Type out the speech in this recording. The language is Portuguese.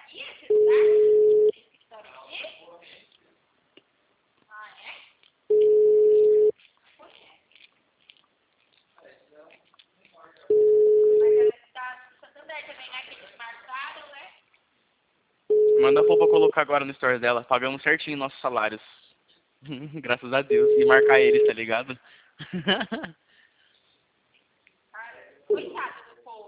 aqui, esse lugar? Esse escritório aqui? Ah, é? Mas ela está no Santander também, né? Que eles marcaram, né? Manda a Popa colocar agora no story dela. Pagamos certinho nossos salários. Graças a Deus. E marcar eles, tá ligado? Coitado.